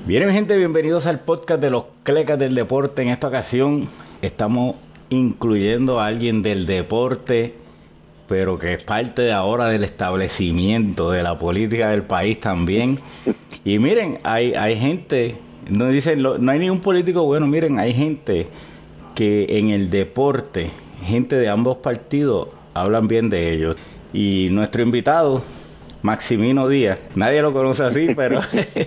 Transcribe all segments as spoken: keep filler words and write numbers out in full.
Bien, mi gente, bienvenidos al podcast de los Clecas del Deporte. En esta ocasión estamos incluyendo a alguien del deporte, pero que es parte de ahora del establecimiento, de la política del país también. Y miren, hay, hay gente, no dicen, no hay ningún político bueno, miren, hay gente que en el deporte, gente de ambos partidos, hablan bien de ellos. Y nuestro invitado, Maximino Díaz, nadie lo conoce así, pero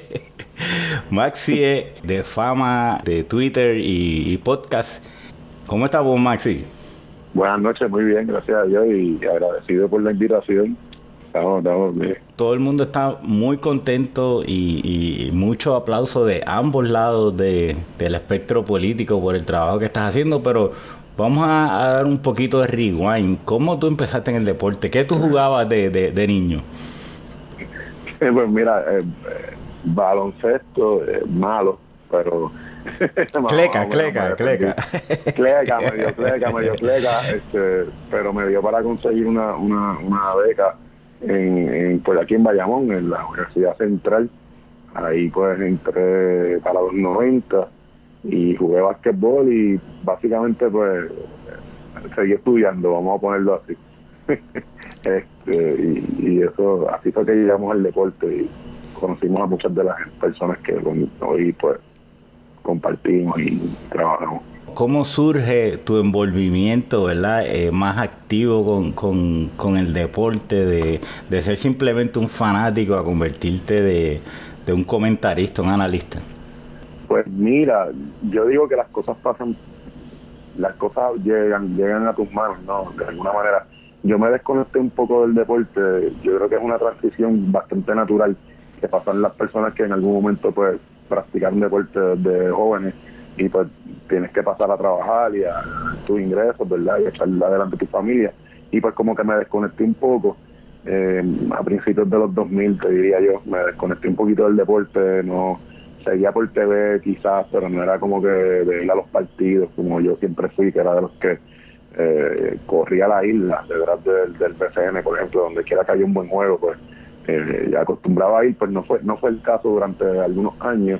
Maxi es de fama de Twitter y, y podcast. ¿Cómo estás vos, Maxi? Buenas noches, muy bien, gracias a Dios y agradecido por la invitación. Estamos, estamos bien. Todo el mundo está muy contento y, y mucho aplauso de ambos lados de, del espectro político por el trabajo que estás haciendo, pero vamos a, a dar un poquito de rewind. ¿Cómo tú empezaste en el deporte? ¿Qué tú jugabas de, de, de niño? Pues mira, eh, eh, baloncesto, eh, malo, pero más Cleca, o menos me cleca, defendí. cleca. Cleca, medio cleca, medio cleca, este, pero me dio para conseguir una, una, una beca en, en, pues aquí en Bayamón, en la Universidad Central. Ahí pues entré para los noventa y jugué basquetbol y básicamente pues seguí estudiando, vamos a ponerlo así. este, y, y eso, así fue que llegamos al deporte y conocimos a muchas de las personas que hoy pues compartimos y trabajamos. ¿Cómo surge tu envolvimiento, verdad, eh, más activo con, con, con el deporte, de, de ser simplemente un fanático a convertirte de, de un comentarista, un analista? Pues mira, yo digo que las cosas pasan, las cosas llegan, llegan a tus manos, ¿no? De alguna manera. Yo me desconecté un poco del deporte, yo creo que es una transición bastante natural que pasan las personas que en algún momento pues practicaron deporte desde jóvenes y pues tienes que pasar a trabajar y a, a tus ingresos, ¿verdad? Y echar adelante tu familia. Y pues como que me desconecté un poco, eh, a principios de los dos mil, te diría yo, me desconecté un poquito del deporte, no seguía por T V quizás, pero no era como que de ir a los partidos, como yo siempre fui, que era de los que eh, corría la isla detrás del, del B C N, por ejemplo, donde quiera que haya un buen juego, pues eh, ya acostumbraba a ir, pues no fue, no fue el caso durante algunos años.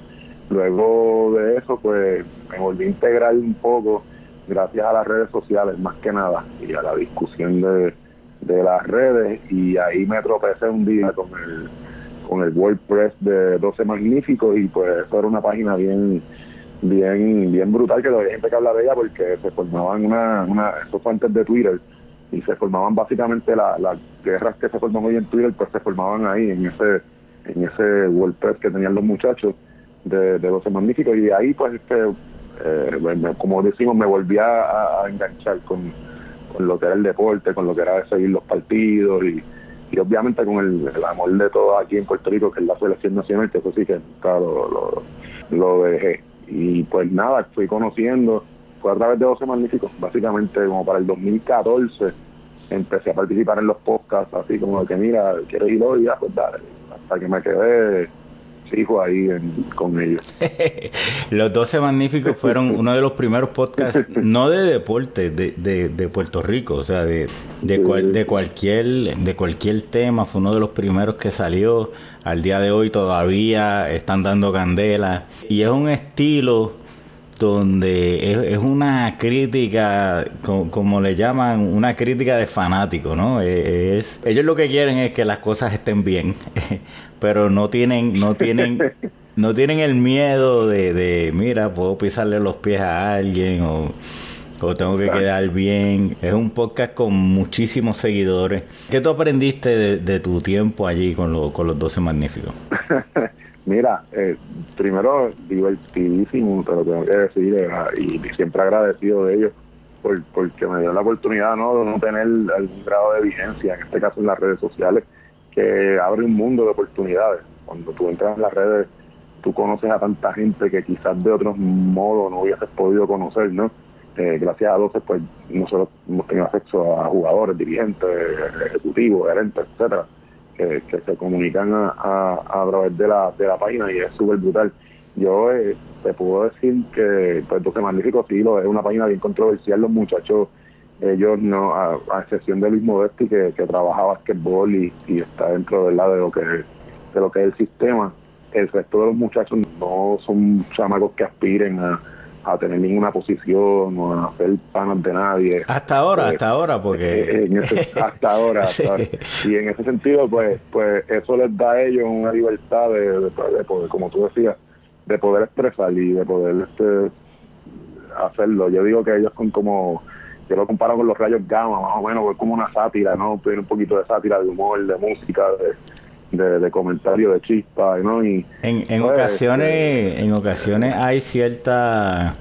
Luego de eso, pues me volví a integrar un poco gracias a las redes sociales, más que nada, y a la discusión de, de las redes, y ahí me tropecé un día con el con el WordPress de doce Magníficos y pues eso era una página bien bien bien brutal, que todavía hay gente que habla de ella porque se formaban una, una eso fue antes de Twitter y se formaban básicamente las la guerras que se forman hoy en Twitter, pues se formaban ahí en ese en ese WordPress que tenían los muchachos de, de doce Magníficos y ahí pues este eh, me, como decimos me volví a, a enganchar con, con lo que era el deporte, con lo que era seguir los partidos y y obviamente con el, el amor de todos aquí en Puerto Rico, que es la selección nacional, que eso sí que claro, lo, lo dejé. Y pues nada, fui conociendo, fue a través de doce Magníficos, básicamente como para el dos mil catorce empecé a participar en los podcasts, así como de que mira, ¿quieres ir hoy? Ya, pues dale, hasta que me quedé fijo ahí en, con ellos. Los doce Magníficos fueron uno de los primeros podcasts, no de deporte, de, de, de Puerto Rico, o sea, de, de, cual, de, cualquier, de cualquier tema, fue uno de los primeros que salió. Al día de hoy todavía están dando candela. Y es un estilo donde es, es una crítica, como, como le llaman, una crítica de fanático, ¿no? Es, ellos lo que quieren es que las cosas estén bien, pero no tienen, no tienen, no tienen el miedo de, de, mira, puedo pisarle los pies a alguien o, o tengo que quedar bien. Es un podcast con muchísimos seguidores. ¿Qué tú aprendiste de, de tu tiempo allí con, lo, con los doce Magníficos? Mira, eh, primero divertidísimo, te lo tengo que decir, eh, y siempre agradecido de ellos por, porque me dio la oportunidad, ¿no?, de no tener algún grado de vigencia, en este caso en las redes sociales, que abre un mundo de oportunidades. Cuando tú entras en las redes, tú conoces a tanta gente que quizás de otros modos no hubieses podido conocer, ¿no? Eh, gracias a doce, pues nosotros hemos tenido acceso a jugadores, dirigentes, ejecutivos, gerentes, etcétera, que, que se comunican a, a, a través de la, de la página y es súper brutal. Yo eh, te puedo decir que pues doce Magníficos sí lo es una página bien controversial. Los muchachos, ellos no, a, a excepción de Luis Modesti, que, que trabaja basquetbol y, y está dentro, ¿verdad?, de lo que de lo que es el sistema, el resto de los muchachos no son chamacos que aspiren a, a tener ninguna posición o a ser panas de nadie. Hasta ahora, pues, hasta ahora, porque... en ese, hasta ahora, sí. hasta ahora. Y en ese sentido, pues, pues eso les da a ellos una libertad de, de, de poder, como tú decías, de poder expresar y de poder este, hacerlo. Yo digo que ellos son como, yo lo comparo con los rayos gamma, más o menos, es como una sátira, ¿no? Tiene un poquito de sátira, de humor, de música, de, de, de comentario, de chispa, ¿no? Y En, en pues, ocasiones, este, en ocasiones hay cierta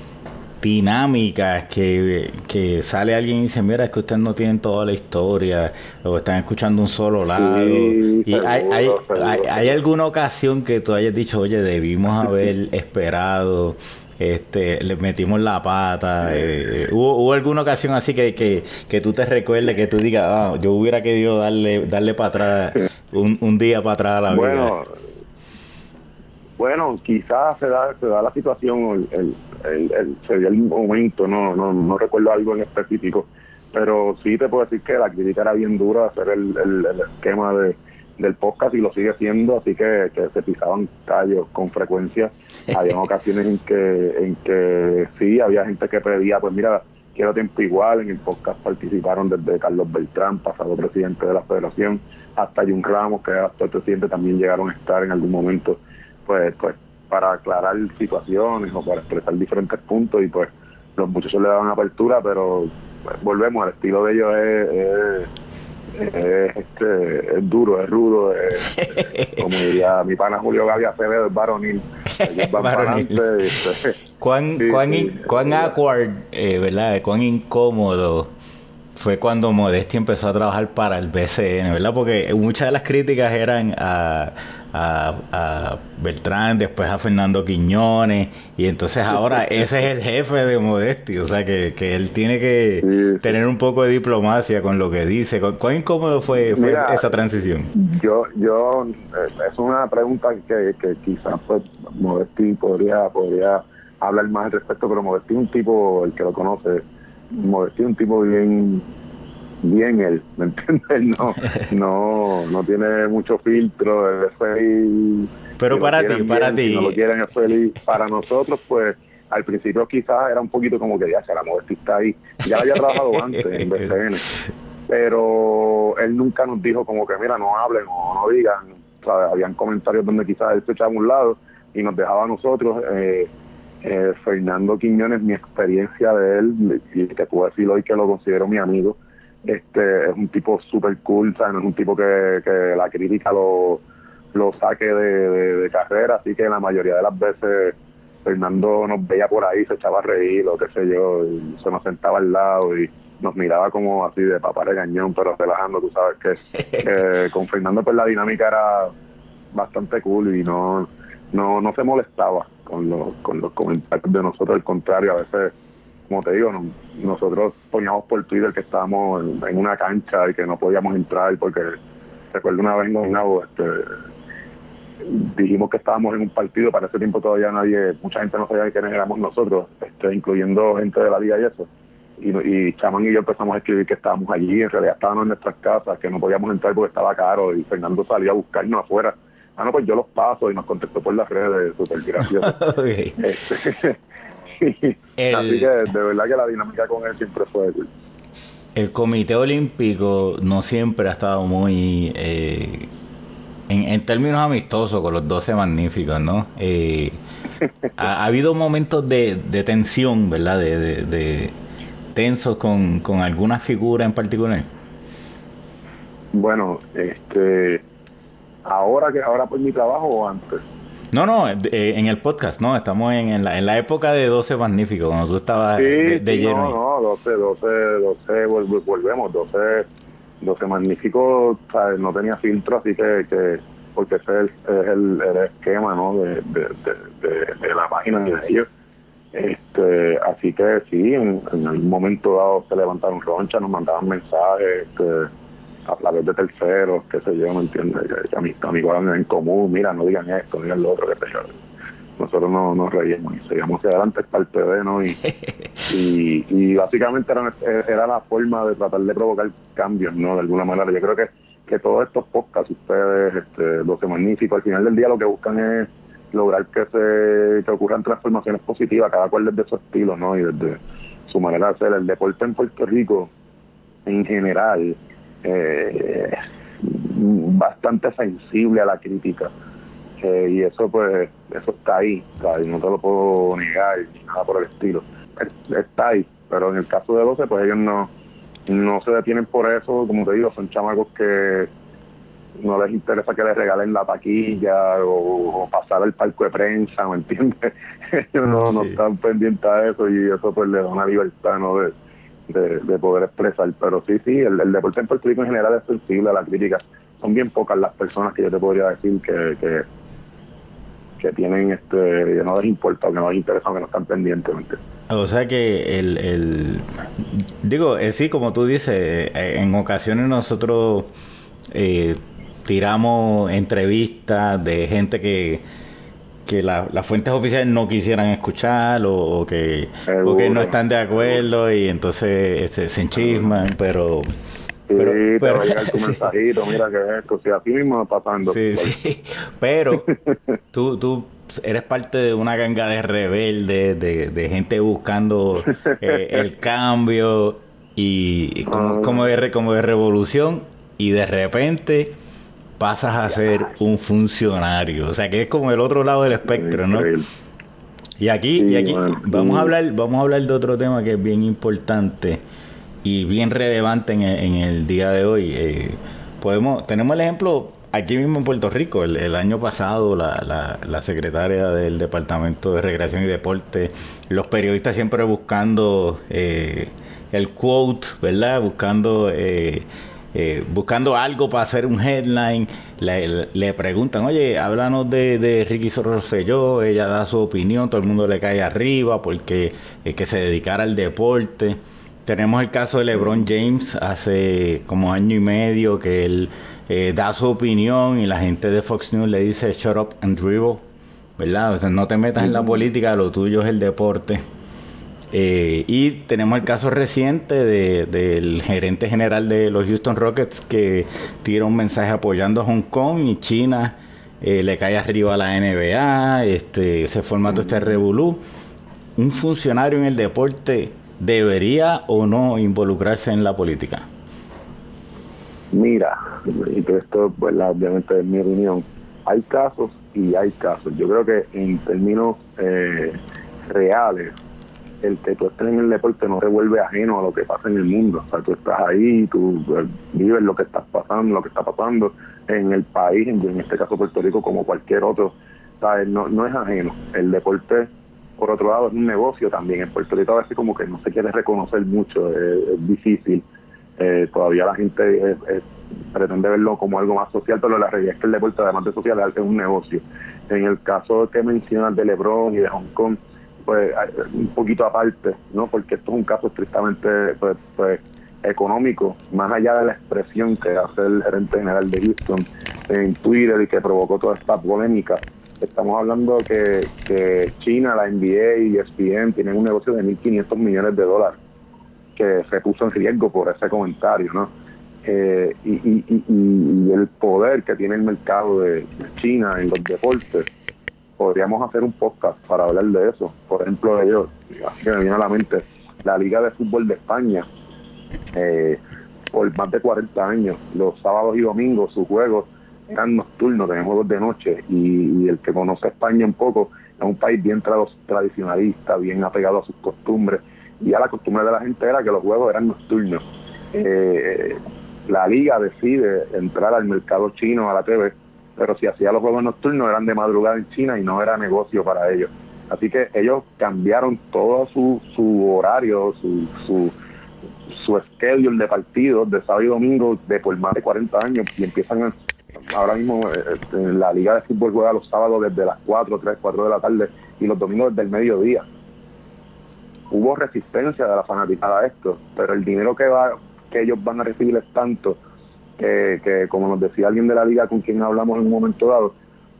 dinámicas que, que sale alguien y dice, mira, es que ustedes no tienen toda la historia, o están escuchando un solo lado. sí, Y hay, hay, seguro, hay, seguro, hay seguro. alguna ocasión que tú hayas dicho, oye, debimos haber esperado, este, le metimos la pata. Eh, ¿hubo, ¿Hubo alguna ocasión así que, que, que tú te recuerdes, que tú digas, ah, yo hubiera querido darle, darle para atrás, un, un día para atrás a la vida? Bueno, Bueno, quizás se da, se da la situación, el, el, el, el- se dio el momento, no, no, no recuerdo algo en específico, pero sí te puedo decir que la crítica era bien dura, hacer el, el, el esquema de, del podcast y lo sigue siendo, así que, que se pisaban callos con frecuencia. Había ocasiones en que, en que sí, había gente que pedía, pues mira, quiero tiempo igual. En el podcast participaron desde Carlos Beltrán, pasado presidente de la federación, hasta Jun Ramos, que era actual presidente, también llegaron a estar en algún momento pues pues para aclarar situaciones o para expresar diferentes puntos, y pues los muchachos le daban apertura, pero pues, volvemos, el estilo de ellos es, es, es, este, es duro, es rudo, es, es, como diría mi pana Julio Gaby Acevedo, es varonil. Ellos van para Varonil. adelante. Este, ¿Cuán, sí, cuán, sí, in- cuán awkward, eh, ¿verdad? Cuán incómodo fue cuando Modesti empezó a trabajar para el B C N, ¿verdad? Porque muchas de las críticas eran a, a, a Beltrán, después a Fernando Quiñones, y entonces ahora ese es el jefe de Modesti, o sea que, que él tiene que sí, sí. tener un poco de diplomacia con lo que dice. ¿Cuán, cuán incómodo fue, fue Mira, esa transición? yo, yo, eh, es una pregunta que, que quizás pues Modesti podría, podría hablar más al respecto, pero Modesti es un tipo, el que lo conoce, Modesti es un tipo bien, bien él, ¿me entiendes? Él no, no, no tiene mucho filtro, él es feliz, Pero si lo para ti, quieren para bien, si no lo ti, quieren es feliz. Para nosotros, pues, al principio quizás era un poquito como que ya, se la Modesti está ahí, ya había trabajado antes en B C N, pero él nunca nos dijo como que mira, no hablen o no digan. O sea, habían comentarios donde quizás él se echaba a un lado y nos dejaba a nosotros. eh, eh, Fernando Quiñones, mi experiencia de él, y te puedo decir hoy que lo considero mi amigo, este es un tipo súper cool, ¿sabes? No es un tipo que, que la crítica lo, lo saque de, de, de carrera, así que la mayoría de las veces Fernando nos veía por ahí, se echaba a reír o qué sé yo, y se nos sentaba al lado y nos miraba como así de papá de cañón, pero relajando. Tú sabes que, que con Fernando pues la dinámica era bastante cool y no no no se molestaba con los con los comentarios de nosotros. Al contrario, a veces, como te digo, no, nosotros poníamos por Twitter que estábamos en, en una cancha y que no podíamos entrar porque recuerdo una vez en Guaynabo, este dijimos que estábamos en un partido. Para ese tiempo todavía nadie, mucha gente no sabía quiénes éramos nosotros, este, incluyendo gente de la liga y eso. Y, y Chamán y yo empezamos a escribir que estábamos allí, en realidad estábamos en nuestras casas, que no podíamos entrar porque estaba caro, y Fernando salió a buscarnos afuera. Ah, no, pues yo los paso, y nos contestó por las redes, súper gracioso. okay. Este, así que el, de verdad que la dinámica con él siempre fue cool. el Comité Olímpico no siempre ha estado muy... Eh, en, en términos amistosos con los doce magníficos, ¿no? Eh, ha, ha habido momentos de, de tensión, ¿verdad? De, de, de tensos con, con alguna figura en particular. Bueno, este, ahora que ahora por mi trabajo o antes. No, no, eh, en el podcast, no, estamos en, en, la, en la época de doce magníficos, cuando tú estabas de, Sí, de sí, lleno no, ahí. no, doce doce doce vol- volvemos, doce doce magníficos, ¿sabes? No tenía filtro, así que, que porque ese es el, es el, el esquema, ¿no? De, de, de, de, de la página de ellos. Este, así que sí, en, en algún momento dado se levantaron ronchas, nos mandaban mensajes, este, a través de terceros, qué sé yo, ¿me entiendes? Que, que a mis amigos en común, mira, no digan esto, no digan lo otro, qué sé yo. Nosotros no nos reíamos y seguíamos hacia adelante, es parte de, ¿no? Y, y, y básicamente era, era la forma de tratar de provocar cambios, ¿no? De alguna manera. Yo creo que que todos estos podcasts, ustedes, este, doce Magníficos, al final del día lo que buscan es lograr que se que ocurran transformaciones positivas, cada cual desde su estilo, ¿no? Y desde su manera de hacer. El deporte en Puerto Rico, en general, eh, bastante sensible a la crítica. Eh, y eso, pues, eso está ahí, ¿sabes? No te lo puedo negar ni nada por el estilo. Es, está ahí, pero en el caso de doce, pues ellos no, no se detienen por eso. Como te digo, son chamacos que no les interesa que les regalen la taquilla o, o pasar el palco de prensa, ¿me entiendes? Ellos no, sí. no están pendientes a eso, y eso pues les da una libertad, ¿no? de, de, de poder expresar. Pero sí, sí, el, el deporte en Puerto Rico en general es sensible a la crítica. Son bien pocas las personas que yo te podría decir que, que, que tienen, este, que no les importa, o que no les interesa, o que no están pendientes, ¿me entiendes? O sea que el, el digo, eh, sí, como tú dices, eh, en ocasiones nosotros eh, tiramos entrevistas de gente que, que la, las fuentes oficiales no quisieran escuchar, o, o que o que no están de acuerdo, seguro. Y entonces este, se enchisman, pero sí, pero, te pero va a llegar tu sí. mensajito, mira que es esto, si así mismo está pasando. Sí, sí, pero tú, tú eres parte de una ganga de rebeldes, de, de gente buscando eh, el cambio y, y como, uh, como, de, como de revolución, y de repente pasas a ser un funcionario. O sea que es como el otro lado del espectro, ¿no? Y aquí, sí, y aquí bueno, vamos sí. a hablar, vamos a hablar de otro tema que es bien importante y bien relevante en el, en el día de hoy. Eh, podemos, tenemos el ejemplo aquí mismo en Puerto Rico. El, el año pasado la, la, la secretaria del Departamento de Recreación y Deporte, los periodistas siempre buscando eh, el quote, ¿verdad? Buscando eh, eh, buscando algo para hacer un headline. Le, le preguntan, oye, háblanos de, de Ricky Rosselló. Ella da su opinión, todo el mundo le cae arriba porque eh, que se dedicara al deporte. Tenemos el caso de LeBron James hace como año y medio, que él eh, da su opinión y la gente de Fox News le dice shut up and dribble, ¿verdad? O sea, no te metas en la política, lo tuyo es el deporte. Eh, y tenemos el caso reciente de, del gerente general de los Houston Rockets, que tira un mensaje apoyando a Hong Kong, y China eh, le cae arriba a la N B A, este, se forma todo este revolú. ¿Un funcionario en el deporte debería o no involucrarse en la política? Mira, y esto pues obviamente es mi opinión, hay casos y hay casos. Yo creo que en términos eh, reales, el que tú estés en el deporte no te vuelve ajeno a lo que pasa en el mundo. O sea, tú estás ahí, tú pues, vives lo que estás pasando, lo que está pasando en el país, en este caso Puerto Rico, como cualquier otro. ¿Sabes? No, no es ajeno. El deporte, por otro lado, es un negocio también. En Puerto Rico a veces como que no se quiere reconocer mucho, es, es difícil. Eh, todavía la gente es, es, pretende verlo como algo más social, pero la realidad es que el deporte, además de social, es un negocio. En el caso que mencionas de LeBron y de Hong Kong, pues un poquito aparte, ¿no? Porque esto es un caso estrictamente pues, pues, económico, más allá de la expresión que hace el gerente general de Houston en Twitter y que provocó toda esta polémica. Estamos hablando que, que China, la N B A y E S P N tienen un negocio de mil quinientos millones de dólares que se puso en riesgo por ese comentario, ¿no? Eh, y, y, y, y el poder que tiene el mercado de, de China en los deportes. Podríamos hacer un podcast para hablar de eso. Por ejemplo, ellos, así que me viene a la mente, la Liga de Fútbol de España, eh, por más de cuarenta años, los sábados y domingos, sus juegos eran nocturnos, tenían juegos de noche, y, y el que conoce España un poco, es un país bien tra- tradicionalista, bien apegado a sus costumbres, y ya la costumbre de la gente era que los juegos eran nocturnos. Eh, la Liga decide entrar al mercado chino, a la T V, pero si hacía los juegos nocturnos eran de madrugada en China y no era negocio para ellos. Así que ellos cambiaron todo su, su horario, su, su, su schedule de partidos de sábado y domingo de por más de cuarenta años, y empiezan a, ahora mismo en la Liga de Fútbol juega los sábados desde las cuatro, tres, cuatro de la tarde, y los domingos desde el mediodía. Hubo resistencia de la fanaticada a esto, pero el dinero que va que ellos van a recibir es tanto que, que como nos decía alguien de la liga con quien hablamos en un momento dado,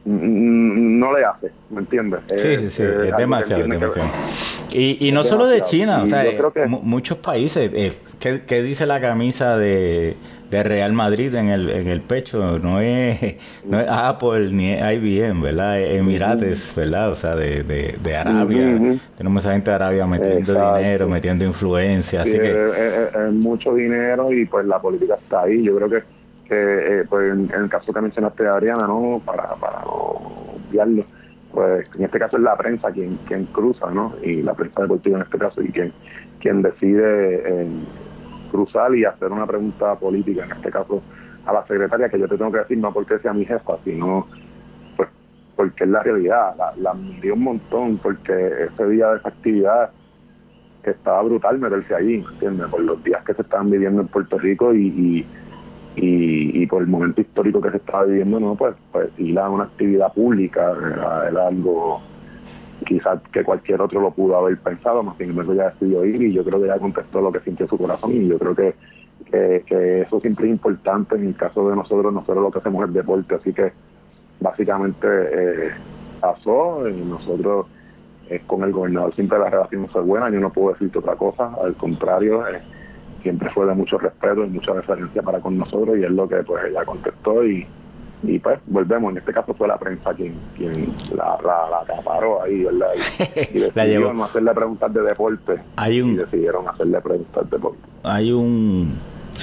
no le hace, ¿me entiendes? Sí, Es, sí, sí, es es demasiado, es demasiado. Y, y no solo de China, o sea, yo creo que m- muchos países. Eh, ¿qué, ¿Qué dice la camisa de, de Real Madrid en el, en el pecho, no es, no es Apple ni es I B M, ¿verdad? Es Emirates, ¿verdad? O sea, de, de, de Arabia. Uh-huh. Tenemos a gente de Arabia metiendo dinero, Exacto. metiendo influencia, Sí, así que... es, es- es mucho dinero y pues la política está ahí. Yo creo que, que eh, pues en, en el caso que mencionaste de Adriana, ¿no? Para, para no obviarlo, pues en este caso es la prensa quien, quien cruza, ¿no? Y la prensa deportiva en este caso, y quien, quien decide eh, cruzar y hacer una pregunta política, en este caso a la secretaria, que yo te tengo que decir, no porque sea mi jefa, sino pues porque es la realidad. La, la admiré un montón, porque ese día de esa actividad estaba brutal meterse allí, ¿entiendes? Por los días que se estaban viviendo en Puerto Rico y, y, y, y por el momento histórico que se estaba viviendo, ¿no? Pues, pues ir a una actividad pública era, era algo quizás que cualquier otro lo pudo haber pensado, más sin embargo ya decidió ir y yo creo que ya contestó lo que sintió su corazón y yo creo que, que, que eso siempre es importante en el caso de nosotros, nosotros lo que hacemos es deporte, así que básicamente eh, pasó y nosotros eh, con el gobernador siempre la relación fue buena, yo no puedo decirte otra cosa, al contrario, eh, siempre fue de mucho respeto y mucha deferencia para con nosotros y es lo que pues ella contestó y, y pues volvemos, en este caso fue la prensa quien, quien la, la, la acaparó ahí, ¿verdad? Y, y la decidió llevó. no hacerle preguntas de deporte Hay y un, decidieron hacerle preguntas de deporte. hay un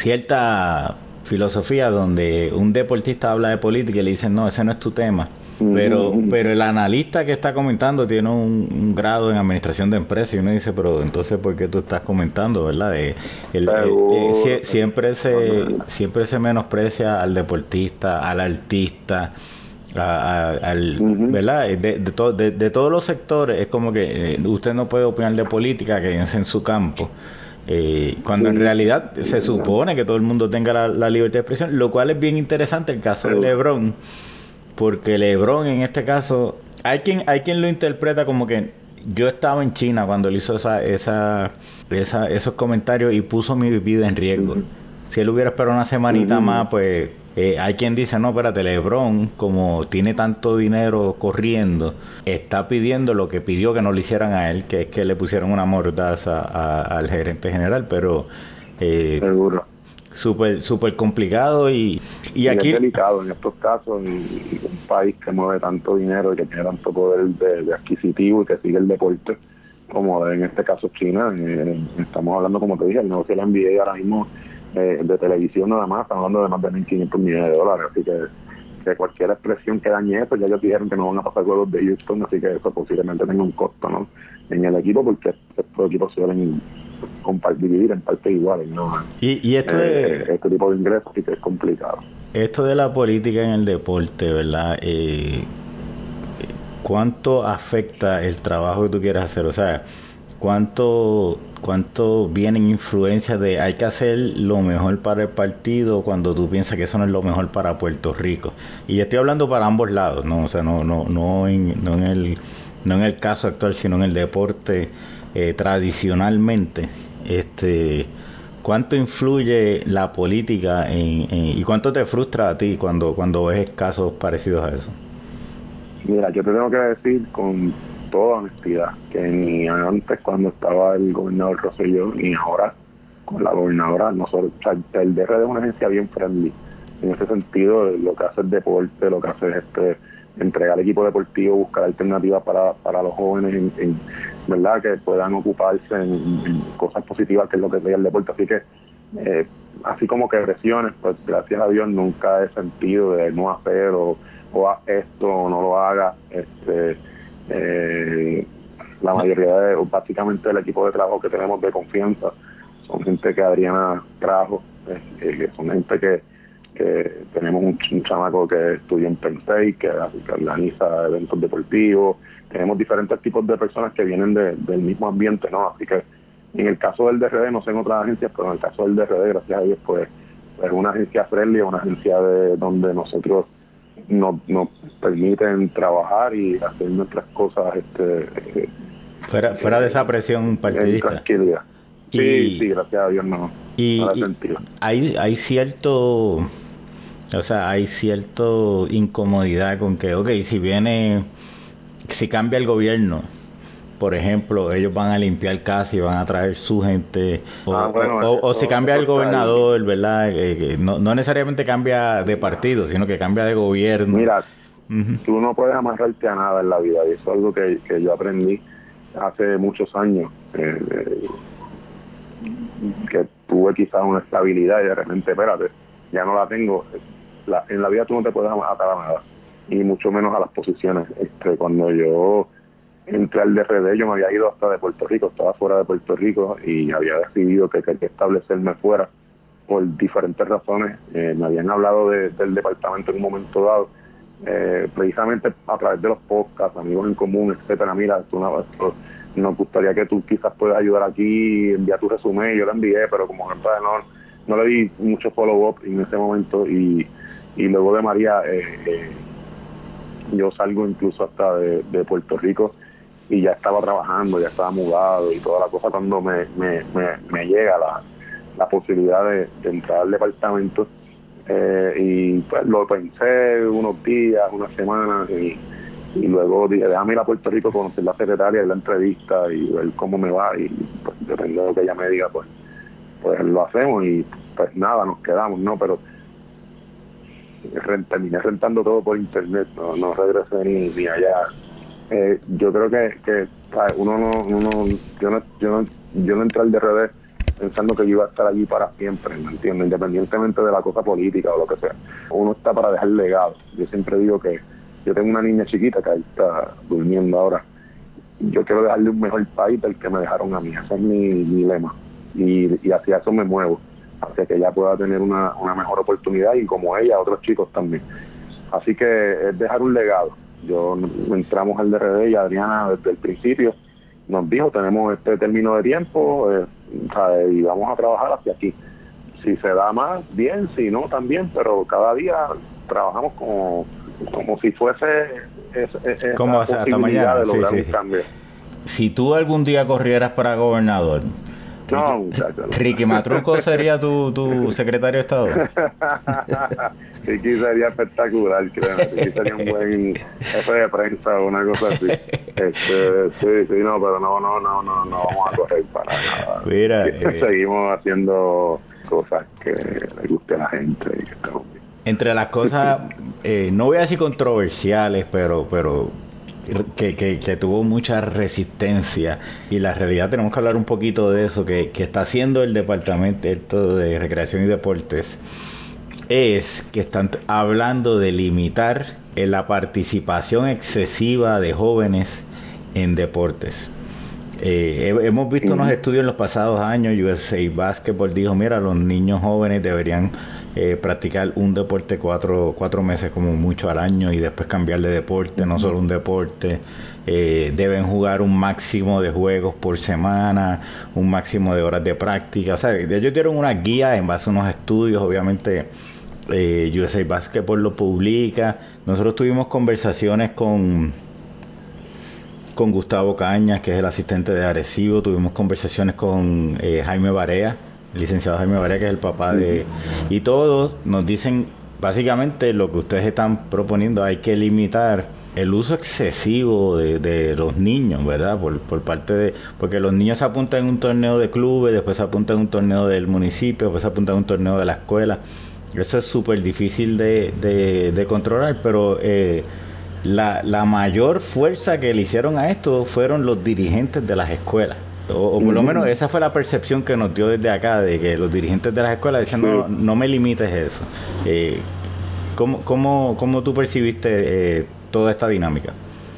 cierta filosofía donde un deportista habla de política y le dicen, no, ese no es tu tema. Pero, pero el analista que está comentando tiene un, un grado en administración de empresas y uno dice, pero entonces ¿por qué tú estás comentando, verdad? Eh, el, el, eh, Seguro, sie- siempre se seguro. siempre se menosprecia al deportista, al artista, a- a- al, Uh-huh. ¿verdad? De, de, to- de, de todos los sectores es como que eh, usted no puede opinar de política, que es en su campo. Eh, cuando en Sí, realidad sí, se supone que todo el mundo tenga la, la libertad de expresión, lo cual es bien interesante el caso de seguro. LeBron, porque LeBron en este caso, hay quien, hay quien lo interpreta como que yo estaba en China cuando él hizo esa, esa, esa, esos comentarios y puso mi vida en riesgo. Uh-huh. Si él hubiera esperado una semanita Uh-huh. más, pues eh, hay quien dice, no, espérate, LeBron, como tiene tanto dinero corriendo, está pidiendo lo que pidió que no le hicieran a él, que es que le pusieran una mordaza a- al gerente general, pero eh, Seguro. súper súper complicado y, y Y es aquí... delicado en estos casos y, y un país que mueve tanto dinero y que tiene tanto poder de, de adquisitivo y que sigue el deporte, como en este caso China, eh, estamos hablando, como te dije, el negocio de la N B A ahora mismo eh, de televisión nada más, estamos hablando de más de mil quinientos millones de dólares, así que, que cualquier expresión que dañe eso, ya ellos dijeron que no van a pasar juegos de Houston, así que eso posiblemente tenga un costo, ¿no? En el equipo, porque estos equipos suelen compartir, dividir en partes iguales, ¿no? Y, y esto Eh, de este tipo de ingresos sí que es complicado. esto de la política en el deporte, ¿verdad? Eh, ¿Cuánto afecta el trabajo que tú quieras hacer? O sea, ¿cuánto, cuánto vienen influencias de hay que hacer lo mejor para el partido cuando tú piensas que eso no es lo mejor para Puerto Rico? Y estoy hablando para ambos lados, ¿no? O sea, no, no, no, en, no, en, el, no en el caso actual, sino en el deporte eh, tradicionalmente. Este, ¿cuánto influye la política en, en, y cuánto te frustra a ti cuando, cuando ves casos parecidos a eso? Mira, yo te tengo que decir con toda honestidad que ni antes cuando estaba el gobernador Rosselló ni ahora con la gobernadora, nosotros, o sea, el D R D es una agencia bien friendly. En ese sentido, lo que hace es deporte, lo que hace es este, entregar equipo deportivo, buscar alternativas para, para los jóvenes, en, en, ¿verdad? Que puedan ocuparse en, en cosas positivas, que es lo que es el deporte. Así que, eh, así como que presiones, pues gracias a Dios nunca he sentido de no hacer o o haz esto o no lo haga. Este, eh, la mayoría de, básicamente el equipo de trabajo que tenemos de confianza son gente que Adriana trajo, eh, que son gente que, que tenemos un, un chamaco que estudia en Penn State, que, que organiza eventos deportivos, tenemos diferentes tipos de personas que vienen de, del mismo ambiente, ¿no? Así que en el caso del D R D, no sé en otras agencias, pero en el caso del D R D, gracias a Dios, pues es una agencia friendly, una agencia de donde nosotros nos, nos permiten trabajar y hacer nuestras cosas este, eh, Fuera, fuera de esa eh, presión en partidista. tranquilidad. Sí, Y, sí, gracias a Dios no, no y, la he y sentido. hay, hay cierto, o sea, hay cierto incomodidad con que, ok, si viene, si cambia el gobierno, por ejemplo, ellos van a limpiar casa y van a traer su gente, o, Ah, bueno, o, o, o eso, si cambia eso el está ahí. gobernador, ¿verdad? Eh, eh, no, no necesariamente cambia de partido, sino que cambia de gobierno. Mira, Uh-huh. tú no puedes amarrarte a nada en la vida, y eso es algo que, que yo aprendí hace muchos años, eh, eh, que tuve quizás una estabilidad y de repente, espérate, ya no la tengo. La, en la vida tú no te puedes atar a nada, y mucho menos a las posiciones. Este, cuando yo entré al D R D, yo me había ido hasta de Puerto Rico, estaba fuera de Puerto Rico y había decidido que quería establecerme fuera por diferentes razones. Eh, me habían hablado de, del departamento en un momento dado, eh, precisamente a través de los podcasts, amigos en común, etcétera. Mira, tú no, esto, nos gustaría que tú quizás puedas ayudar aquí, envía tu resumen. Yo lo envié, pero como no, no le di mucho follow-up en ese momento, y, y luego de María, eh, eh, yo salgo incluso hasta de, de Puerto Rico y ya estaba trabajando, ya estaba mudado y toda la cosa, cuando me, me, me, me llega la, la posibilidad de, de entrar al departamento. Eh, y pues lo pensé unos días, unas semanas, y, y luego dije, déjame ir a Puerto Rico, conocer la secretaria y la entrevista y ver cómo me va, y pues depende de lo que ella me diga, pues pues lo hacemos, y pues nada, nos quedamos, ¿no? Pero rent, terminé rentando todo por internet, no, no regresé ni, ni allá. Eh, yo creo que, que uno no, uno, yo no, yo no, yo no entré al D R D pensando que yo iba a estar allí para siempre, ¿me entiendes? Independientemente de la cosa política o lo que sea. Uno está para dejar legado. Yo siempre digo que yo tengo una niña chiquita que ahí está durmiendo ahora. Yo quiero dejarle un mejor país del que me dejaron a mí. Ese es mi, mi lema. Y, y hacia eso me muevo, hacia que ella pueda tener una, una mejor oportunidad, y como ella, otros chicos también. Así que es dejar un legado. Yo entramos al D R D y Adriana desde el principio nos dijo, tenemos este término de tiempo, eh, y vamos a trabajar hacia aquí. Si se da más, bien; si no, también, pero cada día trabajamos como, como si fuese esa, esa ¿Cómo va a ser hasta posibilidad mañana? de Sí, lograr sí. un cambio. Si tú algún día corrieras para gobernador, Ricky, No, muchachos, Ricky no. Matruco sería tu, tu secretario de Estado. Ricky sería espectacular, créeme. Ricky sería un buen jefe de prensa o una cosa así. Este, sí, sí, no, pero no, no, no, no, no vamos a correr para nada. Mira, Que eh, seguimos haciendo cosas que le guste a la gente y que estamos bien. entre las cosas, eh, no voy a decir controversiales, pero, pero que, que, que tuvo mucha resistencia, y la realidad tenemos que hablar un poquito de eso, que, que está haciendo el Departamento de Recreación y Deportes, es que están hablando de limitar la participación excesiva de jóvenes en deportes. Eh, hemos visto unos Uh-huh. estudios en los pasados años. U S A Basketball dijo, mira, los niños jóvenes deberían eh, practicar un deporte cuatro, cuatro meses como mucho al año, y después cambiar de deporte, uh-huh. no solo un deporte. Eh, deben jugar un máximo de juegos por semana, un máximo de horas de práctica. O sea, ellos dieron una guía en base a unos estudios. Obviamente eh, U S A Basketball lo publica. Nosotros tuvimos conversaciones con con Gustavo Cañas, que es el asistente de Arecibo. Tuvimos conversaciones con eh, Jaime Barea, el licenciado Jaime Barea, que es el papá de... Y todos nos dicen básicamente lo que ustedes están proponiendo: hay que limitar el uso excesivo de, de los niños, ¿verdad? Por, por parte de... Porque los niños se apuntan en un torneo de clubes, después se apuntan en un torneo del municipio, después se apuntan en un torneo de la escuela. Eso es súper difícil de, de, de controlar, pero... Eh, La, la mayor fuerza que le hicieron a esto fueron los dirigentes de las escuelas. O, o por lo menos esa fue la percepción que nos dio desde acá, de que los dirigentes de las escuelas decían, Sí. no, no me limites eso. Eh, ¿cómo, cómo, ¿Cómo tú percibiste eh, toda esta dinámica?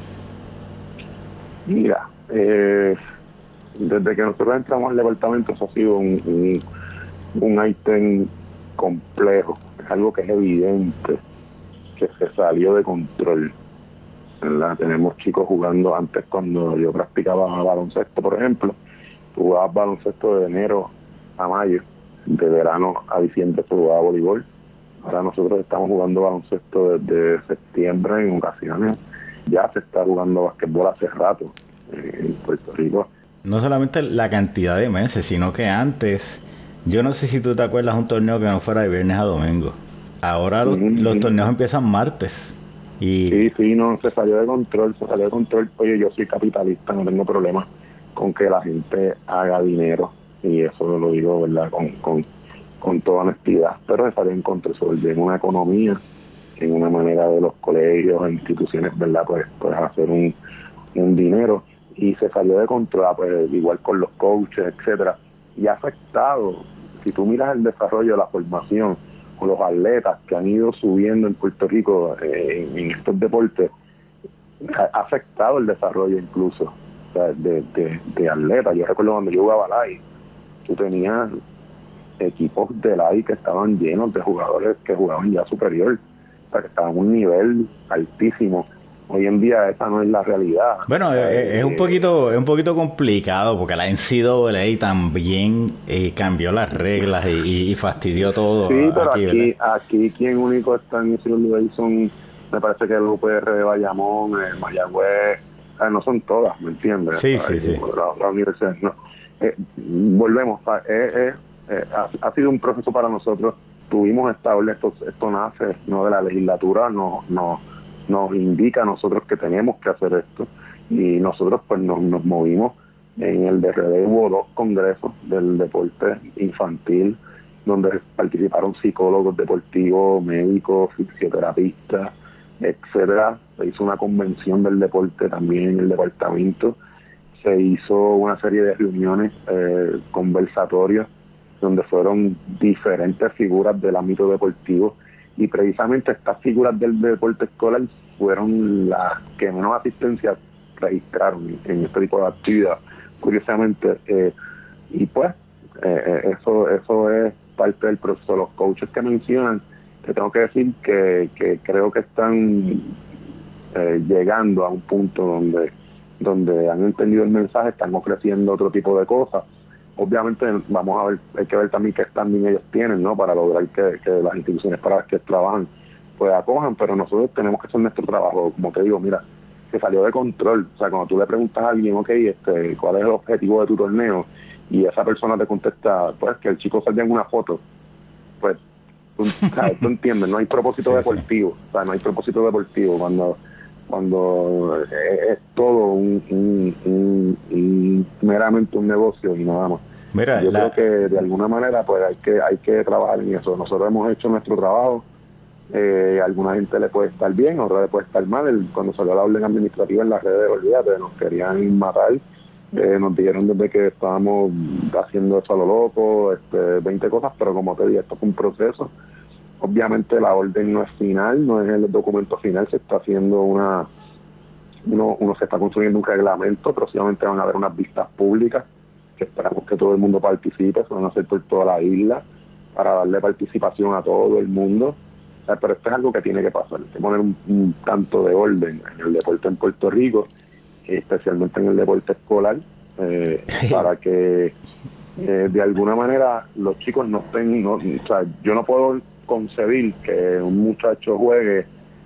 Mira, eh, desde que nosotros entramos al departamento, eso ha sido un, un, un ítem complejo. Es algo que es evidente que se salió de control, ¿verdad? Tenemos chicos jugando. Antes, cuando yo practicaba baloncesto, por ejemplo, jugabas baloncesto de enero a mayo, de verano a diciembre se jugaba voleibol. Ahora nosotros estamos jugando baloncesto desde septiembre en ocasiones. Ya se está jugando basquetbol hace rato en Puerto Rico. No solamente la cantidad de meses, sino que antes, yo no sé si tú te acuerdas, un torneo que no fuera de viernes a domingo. Ahora los, Uh-huh. los torneos empiezan martes. Y Sí, sí, no, se salió de control, se salió de control. Oye, yo soy capitalista, no tengo problema con que la gente haga dinero, y eso lo digo, ¿verdad?, con, con, con toda honestidad, pero se salió en control, se volvió en una economía, en una manera de los colegios, instituciones, ¿verdad?, pues, pues hacer un, un dinero, y se salió de control, pues igual con los coaches, etcétera, y ha afectado, si tú miras el desarrollo de la formación o los atletas que han ido subiendo en Puerto Rico eh, en, en estos deportes, ha afectado el desarrollo incluso, o sea, de, de, de atletas. Yo recuerdo cuando yo jugaba L A I, tú tenías equipos de L A I que estaban llenos de jugadores que jugaban ya superior, o sea, que estaban a un nivel altísimo. Hoy en día esa no es la realidad. bueno, O sea, es, es un eh, poquito, es un poquito complicado porque la N C A A también eh, cambió las reglas y, y- y fastidió todo sí, pero aquí, ¿verdad? aquí, aquí quien único está en ese lugar son, me parece que el U P R de Bayamón, eh, Mayagüez, o sea, no son todas, ¿me entiendes? Sí, sí, Hay, sí. la, la universidad, no. Eh, volvemos, o sea, eh, eh, eh, ha, ha sido un proceso para nosotros. Tuvimos estable, esto, esto nace no de la legislatura, no, no, nos indica a nosotros que tenemos que hacer esto, y nosotros pues nos, nos movimos. En el D R D hubo dos congresos del deporte infantil donde participaron psicólogos deportivos, médicos, fisioterapistas, etcétera. Se hizo una convención del deporte también en el departamento. Se hizo una serie de reuniones, eh, conversatorios, donde fueron diferentes figuras del ámbito deportivo, y precisamente estas figuras del deporte escolar fueron las que menos asistencia registraron en este tipo de actividad, curiosamente. Eh, y pues eh, eso eso es parte del proceso. Los coaches que mencionan, te tengo que decir que, que creo que están eh, llegando a un punto donde donde han entendido el mensaje, están ofreciendo otro tipo de cosas. Obviamente vamos a ver, hay que ver también qué standing ellos tienen, ¿no?, para lograr que, que las instituciones para las que trabajan pues acojan, pero nosotros tenemos que hacer nuestro trabajo. Como te digo, mira, que salió de control. O sea, cuando tú le preguntas a alguien, ok, este, ¿cuál es el objetivo de tu torneo?, y esa persona te contesta, pues, que el chico salga en una foto, pues, tú, ¿sabes? Tú entiendes, no hay propósito Sí, sí. deportivo, o sea, no hay propósito deportivo cuando cuando es, es todo un, un, un, un, meramente un negocio y nada más. Mira, Yo creo la, que de alguna manera pues hay que hay que trabajar en eso. Nosotros hemos hecho nuestro trabajo. Eh, a alguna gente le puede estar bien, a otra le puede estar mal. El, cuando salió la orden administrativa en las redes, olvídate, nos querían matar. Eh, nos dijeron desde que estábamos haciendo eso a lo loco, este, veinte cosas, pero como te dije, esto fue un proceso. Obviamente la orden no es final, no es el documento final, se está haciendo una, uno, uno se está construyendo un reglamento. Próximamente van a haber unas vistas públicas que esperamos que todo el mundo participe, se van a hacer por toda la isla para darle participación a todo el mundo. O sea, pero esto es algo que tiene que pasar, hay que poner un, un tanto de orden en el deporte en Puerto Rico, especialmente en el deporte escolar, eh, para que eh, de alguna manera los chicos no estén, no, o sea, yo no puedo concebir que un muchacho juegue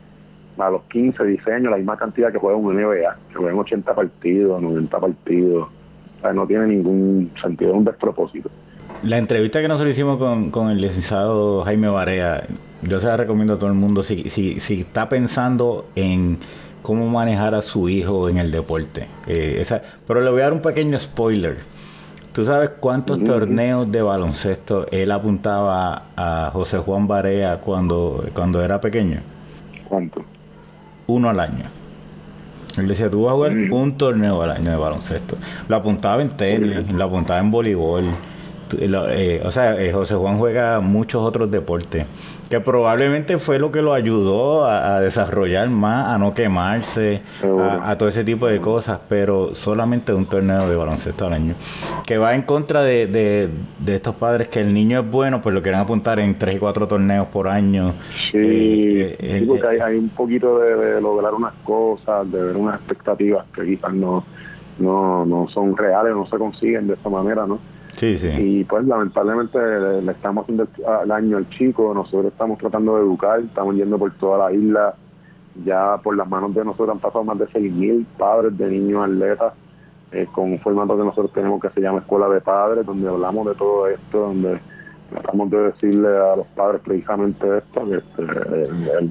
a los quince, dieciséis años la misma cantidad que juega un N B A, que juegan ochenta partidos, noventa partidos. O sea, no tiene ningún sentido, es un despropósito. la entrevista que nosotros hicimos con, con el licenciado Jaime Barea, yo se la recomiendo a todo el mundo si, si, si está pensando en cómo manejar a su hijo en el deporte. Eh, esa, pero le voy a dar un pequeño spoiler. ¿Tú sabes cuántos Uh-huh. torneos de baloncesto él apuntaba a José Juan Barea cuando, cuando era pequeño? ¿Cuánto? Uno al año. Él decía, tú vas a jugar Uh-huh. un torneo al año de baloncesto. Lo apuntaba en tenis, lo apuntaba en voleibol. Lo, eh, o sea, eh, José Juan juega muchos otros deportes, que probablemente fue lo que lo ayudó a, a desarrollar más, a no quemarse, Seguro. a, a todo ese tipo de Seguro. cosas, pero solamente un torneo de baloncesto al año. Que va en contra de, de, de estos padres que el niño es bueno, pues lo quieren apuntar en tres y cuatro torneos por año. Eh, Sí, eh, sí, eh, porque hay, eh, hay un poquito de, de lograr unas cosas, de ver unas expectativas que quizás no, no, no son reales, no se consiguen de esa manera, ¿no? sí, sí. Y pues lamentablemente le, le estamos haciendo el daño al chico. Nosotros estamos tratando de educar, estamos yendo por toda la isla. Ya por las manos de nosotros han pasado más de seis mil padres de niños atletas, eh, con un formato que nosotros tenemos que se llama Escuela de Padres, donde hablamos de todo esto, donde tratamos de decirle a los padres precisamente esto, que este, el, el,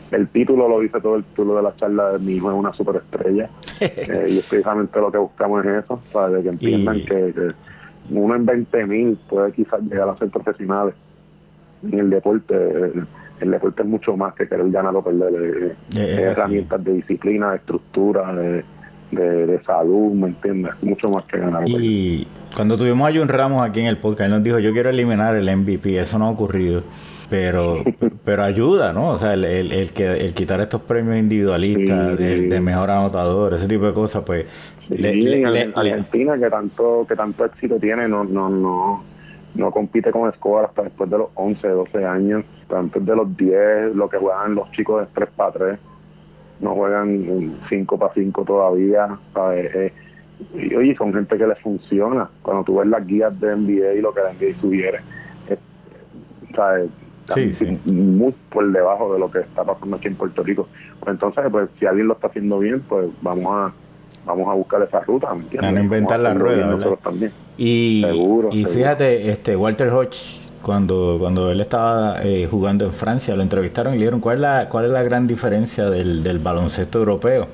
el título lo dice todo, el título de la charla de mi hijo es una superestrella. eh, y es precisamente lo que buscamos es eso, para que entiendan y... que, que uno en veinte mil puede quizás llegar a ser profesionales en el deporte. El, el deporte es mucho más que querer ganar o perder, es, es herramientas de disciplina, de estructura, de, de, de salud, ¿me entiendes? Mucho más que ganar o perder. Y cuando tuvimos a Jun Ramos aquí en el podcast, él nos dijo, yo quiero eliminar el M V P, eso no ha ocurrido. Pero pero ayuda, ¿no? O sea, el, el, el, que, el quitar estos premios individualistas, sí, de, de mejor anotador, ese tipo de cosas, pues... Sí, le, le, le, Argentina, le... que tanto que tanto éxito tiene, no no no no compite con escobar hasta después de los once, doce años, antes de los diez, lo que juegan los chicos es tres para tres, no juegan cinco para cinco todavía, ¿sabes? Eh, y oye, son gente que les funciona. Cuando tú ves las guías de N B A y lo que la N B A sugiere, eh, ¿sabes? Sí, sí. Muy por debajo de lo que está pasando aquí en Puerto Rico. Pues entonces, pues si alguien lo está haciendo bien, pues vamos a vamos a buscar esa ruta, ¿me entiendes? Van a inventar la rueda, ¿verdad? Nosotros también. Y, seguro, y seguro. fíjate, este Walter Hodge, cuando, cuando él estaba eh, jugando en Francia, lo entrevistaron y le dijeron cuál es la, cuál es la gran diferencia del, del baloncesto europeo.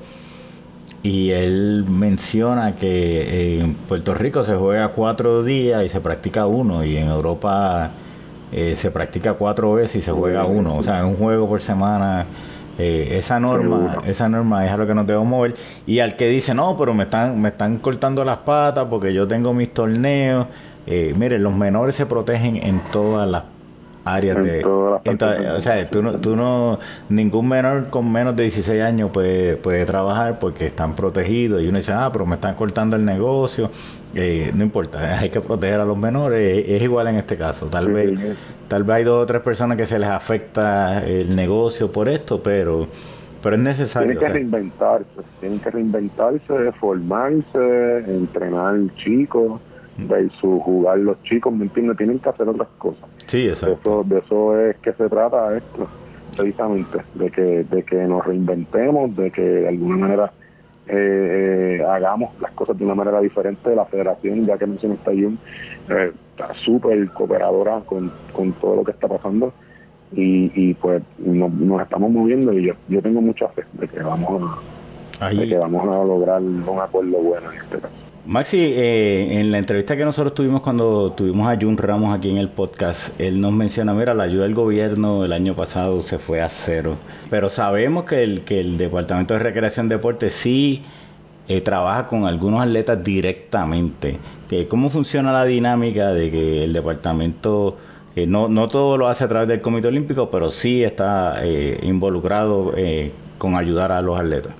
Y él menciona que en Puerto Rico se juega cuatro días y se practica uno, y en Europa eh, se practica cuatro veces y se juega uno. O sea, es un juego por semana. Eh, esa norma, esa norma es a lo que nos debemos mover. Y al que dice, no, pero me están, me están cortando las patas porque yo tengo mis torneos. Eh, miren, los menores se protegen en todas las áreas en de... Todas las Entonces, o sea, tú no, tú no, ningún menor con menos de dieciséis años puede, puede trabajar porque están protegidos. Y uno dice, ah, pero me están cortando el negocio. Eh, no importa, hay que proteger a los menores. Es, es igual en este caso. Tal sí. vez tal vez hay dos o tres personas que se les afecta el negocio por esto, pero pero es necesario. Tienen que o sea, reinventarse, tienen que reinventarse, formarse, entrenar chicos, versus jugar los chicos, ¿me entiendes? Tienen que hacer otras cosas. Sí, exacto. Eso, de eso es que se trata esto, precisamente, de que, de que nos reinventemos, de que de alguna manera eh, eh, hagamos las cosas de una manera diferente. La federación, ya que mencionaste Jun, eh, está súper cooperadora con, con todo lo que está pasando. Y, y pues no, nos estamos moviendo y yo, yo tengo mucha fe de que vamos a, Ahí. de que vamos a lograr un acuerdo bueno en este caso. Maxi, eh, en la entrevista que nosotros tuvimos cuando tuvimos a Jun Ramos aquí en el podcast, él nos menciona, mira, la ayuda del gobierno el año pasado se fue a cero, pero sabemos que el, que el Departamento de Recreación y Deporte sí eh, trabaja con algunos atletas directamente. Que, ¿cómo funciona la dinámica de que el departamento... Eh, no, no todo lo hace a través del Comité Olímpico, pero sí está eh, involucrado eh, con ayudar a los atletas?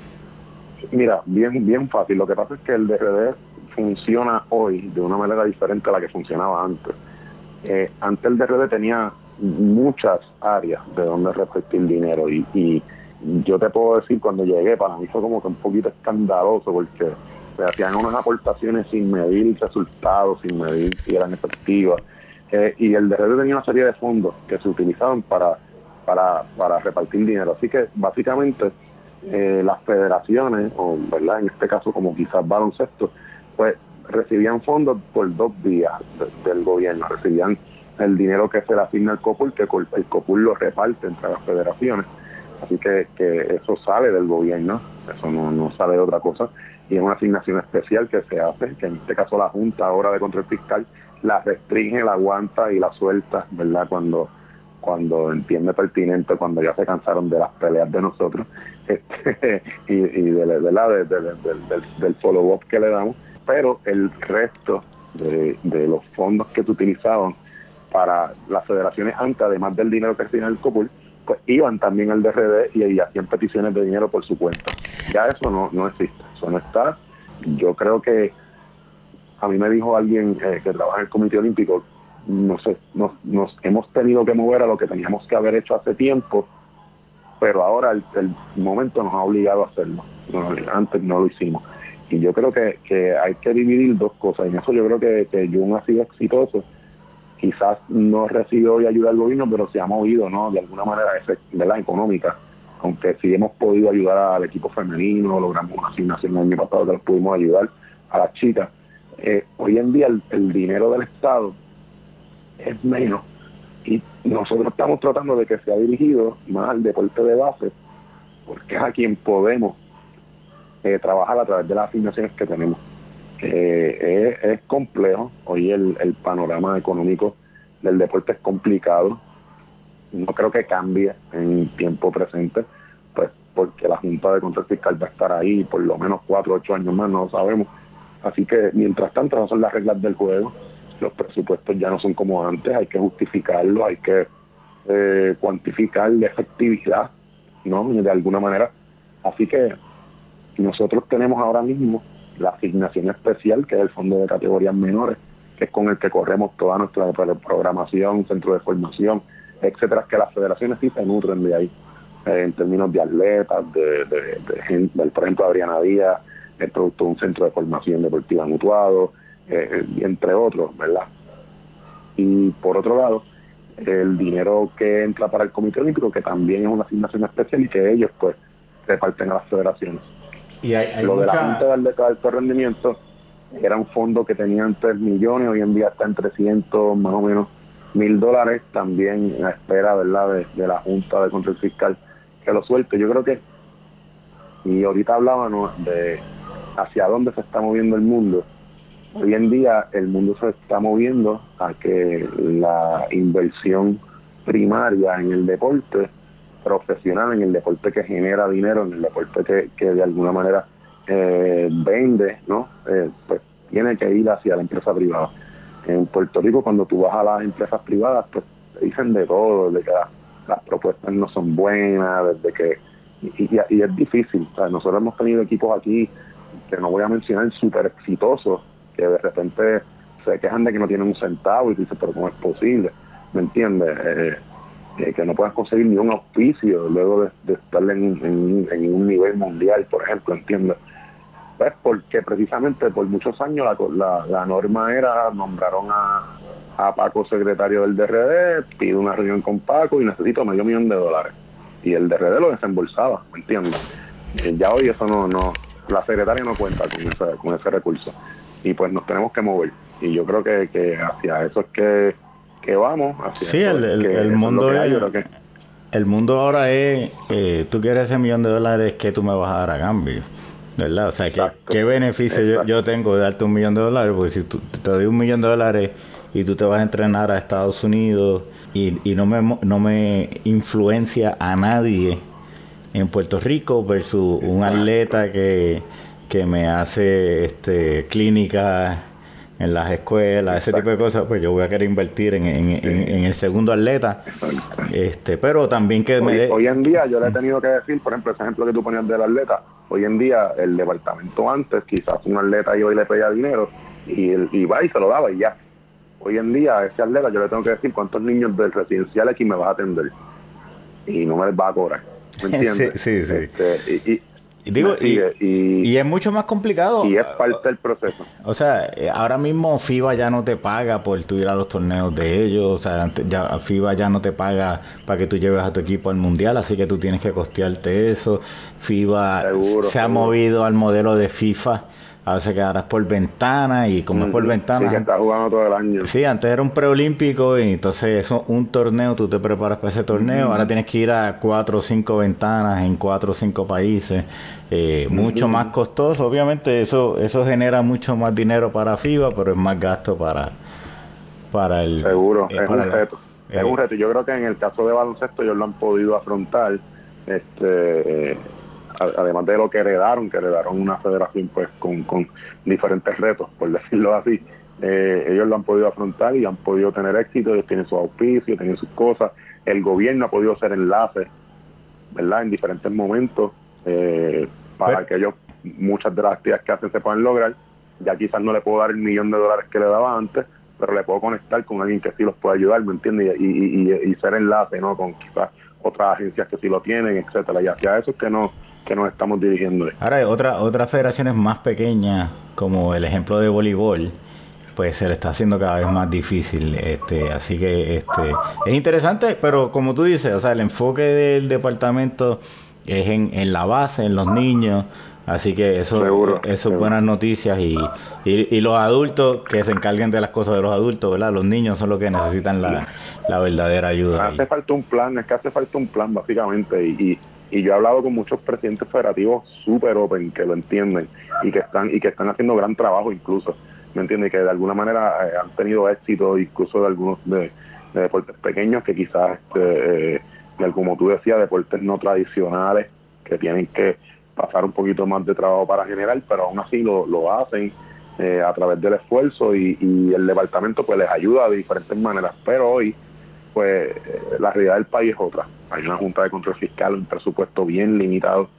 Mira, bien bien fácil. Lo que pasa es que el D R D funciona hoy de una manera diferente a la que funcionaba antes. Eh, antes el D R D tenía muchas áreas de donde repartir dinero y, y yo te puedo decir, cuando llegué, para mí fue como que un poquito escandaloso porque se hacían unas aportaciones sin medir resultados, sin medir si eran efectivas. Eh, y el D R D tenía una serie de fondos que se utilizaban para, para, para repartir dinero. Así que básicamente eh, las federaciones, o verdad en este caso como quizás baloncesto, pues recibían fondos por dos días de, del gobierno, recibían el dinero que se le asigna al COPUL, que el COPUL lo reparte entre las federaciones. Así que, que eso sale del gobierno, eso no, no sale de otra cosa, y es una asignación especial que se hace, que en este caso la Junta ahora de Control Fiscal la restringe, la aguanta y la suelta, ¿verdad? Cuando, cuando entiende pertinente, cuando ya se cansaron de las peleas de nosotros este, y, y de, ¿verdad? De, de, de, de, del, del follow-up que le damos, pero el resto de, de los fondos que se utilizaban para las federaciones antes, además del dinero que recibían el COPUL, pues iban también al D R D y, y hacían peticiones de dinero por su cuenta. Ya eso no, no existe, eso no está. Yo creo que a mí me dijo alguien eh, que trabaja en el Comité Olímpico, no sé, nos, nos hemos tenido que mover a lo que teníamos que haber hecho hace tiempo, pero ahora el, el momento nos ha obligado a hacerlo. No, antes no lo hicimos. Y yo creo que, que hay que dividir dos cosas. En eso yo creo que, que Jun ha sido exitoso. Quizás no recibe hoy ayuda del gobierno, pero se ha movido, ¿no? De alguna manera, ¿verdad? Económica. Aunque sí hemos podido ayudar al equipo femenino, logramos una asignación el año pasado que los pudimos ayudar a las chicas. Eh, hoy en día el, el dinero del Estado es menos Y nosotros estamos tratando de que sea dirigido más al deporte de base, porque es a quien podemos eh, trabajar a través de las asignaciones que tenemos. Eh, es, es complejo. Hoy el, el panorama económico del deporte es complicado. No creo que cambie en tiempo presente, pues porque la Junta de Control Fiscal va a estar ahí por lo menos cuatro o ocho años más, no lo sabemos. Así que mientras tanto, esas son las reglas del juego. Los presupuestos ya no son como antes, hay que justificarlo, hay que eh, cuantificar la efectividad, ¿no? De alguna manera. Así que nosotros tenemos ahora mismo la asignación especial, que es el Fondo de Categorías Menores, que es con el que corremos toda nuestra programación, centro de formación, etcétera, que las federaciones sí se nutren de ahí, eh, en términos de atletas, de, de, de gente, por ejemplo, Adriana Díaz, el producto de un centro de formación deportiva mutuado, eh, entre otros, ¿verdad? Y por otro lado, el dinero que entra para el Comité Olímpico, que también es una asignación especial y que ellos pues reparten a las federaciones. Y hay, hay Lo mucha... de la Junta de Atletas de Alto Rendimiento era un fondo que tenían tres millones, hoy en día está en trescientos más o menos mil dólares, también a espera, ¿verdad?, de, de la Junta de Control Fiscal que lo suelte. Yo creo que, y ahorita hablábamos de hacia dónde se está moviendo el mundo. Hoy en día el mundo se está moviendo a que la inversión primaria en el deporte profesional, en el deporte que genera dinero, en el deporte que, que de alguna manera eh, vende, ¿no? Eh, pues tiene que ir hacia la empresa privada. En Puerto Rico, cuando tú vas a las empresas privadas, pues te dicen de todo, de que la, las propuestas no son buenas, desde que y, y, y es difícil. O sea, nosotros hemos tenido equipos aquí que no voy a mencionar, súper exitosos, que de repente se quejan de que no tienen un centavo y tú dices, pero ¿cómo es posible? ¿Me entiendes? Eh, eh, que no puedas conseguir ni un auspicio luego de, de estar en, en, en un nivel mundial, por ejemplo, ¿entiendes? Pues porque precisamente por muchos años la, la, la norma era, nombraron a, a Paco secretario del D R D, pido una reunión con Paco y necesito medio millón de dólares. Y el D R D lo desembolsaba, ¿me entiendes? Eh, ya hoy eso no, no, la secretaria no cuenta con ese, con ese recurso. Y pues nos tenemos que mover. Y yo creo que, que hacia eso es que, que vamos, hacia Sí, eso el, es el, que el eso es lo mundo que hay, yo es... creo que El mundo ahora es, eh, tú quieres ese millón de dólares, ¿qué tú me vas a dar a cambio? ¿Verdad? O sea, ¿qué, exacto, qué beneficio yo, exacto. yo tengo de darte un millón de dólares? Porque si tú, te doy un millón de dólares y tú te vas a entrenar a Estados Unidos y, y no, me, no me influencia a nadie en Puerto Rico versus un Exacto. atleta que, que me hace este, clínicas en las escuelas, ese tipo de Exacto. cosas, pues yo voy a querer invertir en, en, Sí, en, en el segundo atleta. exacto. Este, pero también que me Hoy, dé... hoy en día yo le he tenido que decir, por ejemplo, ese ejemplo que tú ponías del atleta, hoy en día el departamento antes, quizás un atleta iba y le pedía dinero y, él, y va y se lo daba y ya. Hoy en día a ese atleta yo le tengo que decir cuántos niños del residencial aquí me vas a atender y no me les va a cobrar, ¿me sí, entiendes? sí, sí. Este, y, y Y me digo, y, sigue y, y es mucho más complicado. y es parte del proceso. O sea, eh, ahora mismo FIBA ya no te paga por tú ir a los torneos de ellos. O sea, antes ya, FIBA ya no te paga para que tú lleves a tu equipo al mundial, así que tú tienes que costearte eso. FIBA Seguro, se ha seguro. movido al modelo de FIFA. A veces que ahora es por ventana y como es por Uh-huh. Sí, que ventana, está jugando todo el año. sí, antes era un preolímpico y entonces eso, un torneo, tú te preparas para ese torneo, ahora Uh-huh. tienes que ir a cuatro o cinco ventanas en cuatro o cinco países, eh, mucho más Uh-huh. costoso, obviamente eso eso genera mucho más dinero para FIBA, pero es más gasto para para el Seguro, eh, es un para la reto. Es un eh, reto. Yo creo que en el caso de baloncesto ellos lo han podido afrontar, este, eh, además de lo que heredaron, que heredaron una federación pues con, con diferentes retos, por decirlo así. Eh, ellos lo han podido afrontar y han podido tener éxito, ellos tienen sus auspicios, tienen sus cosas. El gobierno ha podido ser enlace, ¿verdad? En diferentes momentos, eh, pero, para que ellos, muchas de las actividades que hacen se puedan lograr. Ya quizás no le puedo dar el millón de dólares que le daba antes, pero le puedo conectar con alguien que sí los pueda ayudar, ¿me entiendes? Y, y, y, y ser enlace, ¿no? Con quizás otras agencias que sí lo tienen, etcétera. Y hacia eso es que no que nos estamos dirigiendo. ahora hay otra, otras federaciones más pequeñas, como el ejemplo de voleibol, pues se le está haciendo cada vez más difícil. Este, así que este, es interesante, pero como tú dices, o sea, el enfoque del departamento es en, en la base, en los niños, Así que eso, Seguro, eso es seguro. buenas noticias y, y, y los adultos que se encarguen de las cosas de los adultos, ¿verdad? Los niños son los que necesitan la, la verdadera ayuda Hace ahí. falta un plan, es que hace falta un plan básicamente y, y, y yo he hablado con muchos presidentes federativos súper open que lo entienden y que están y que están haciendo gran trabajo incluso, ¿me entiendes? Que de alguna manera eh, han tenido éxito incluso de algunos de, de deportes pequeños que quizás, este, eh, de, como tú decías, deportes no tradicionales que tienen que pasar un poquito más de trabajo para generar, pero aún así lo, lo hacen eh, a través del esfuerzo y, y el departamento pues les ayuda de diferentes maneras, pero hoy pues la realidad del país es otra. Hay una Junta de Control Fiscal, un presupuesto bien limitado